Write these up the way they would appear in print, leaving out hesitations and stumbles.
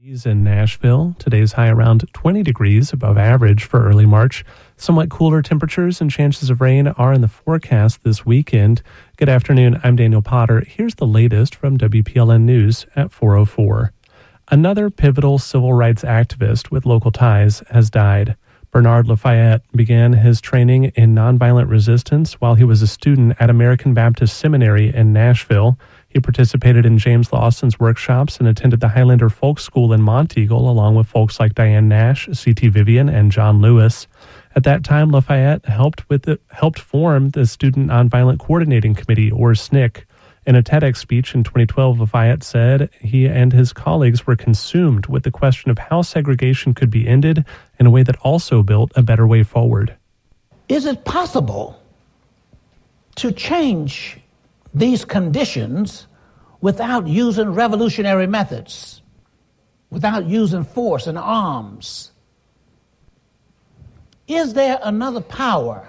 In Nashville, today's high around 20 degrees above average for early March. Somewhat cooler temperatures and chances of rain are in the forecast this weekend. Good afternoon, I'm Daniel Potter. Here's the latest from WPLN News at 4:04. Another pivotal civil rights activist with local ties has died. Bernard Lafayette began his training in nonviolent resistance while he was a student at American Baptist Seminary in Nashville. He participated in James Lawson's workshops and attended the Highlander Folk School in Monteagle, along with folks like Diane Nash, C.T. Vivian, and John Lewis. At that time, Lafayette helped form the Student Nonviolent Coordinating Committee, or SNCC. In a TEDx speech in 2012, Lafayette said he and his colleagues were consumed with the question of how segregation could be ended in a way that also built a better way forward. Is it possible to change these conditions without using revolutionary methods, without using force and arms? Is there another power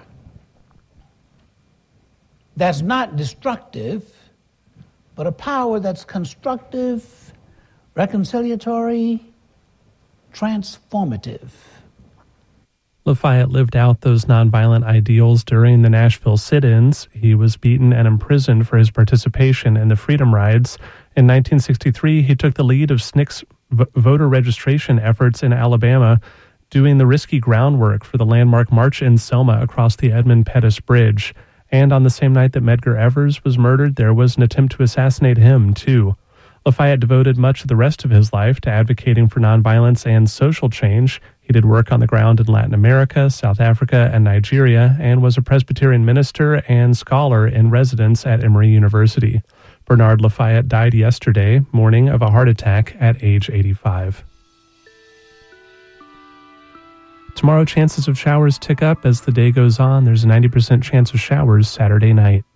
that's not destructive, but a power that's constructive, reconciliatory, transformative? Lafayette lived out those nonviolent ideals during the Nashville sit-ins. He was beaten and imprisoned for his participation in the Freedom Rides. In 1963, he took the lead of SNCC's voter registration efforts in Alabama, doing the risky groundwork for the landmark March in Selma across the Edmund Pettus Bridge. And on the same night that Medgar Evers was murdered, there was an attempt to assassinate him, too. Lafayette devoted much of the rest of his life to advocating for nonviolence and social change. He did work on the ground in Latin America, South Africa, and Nigeria, and was a Presbyterian minister and scholar in residence at Emory University. Bernard Lafayette died yesterday morning of a heart attack at age 85. Tomorrow, chances of showers tick up as the day goes on. There's a 90% chance of showers Saturday night.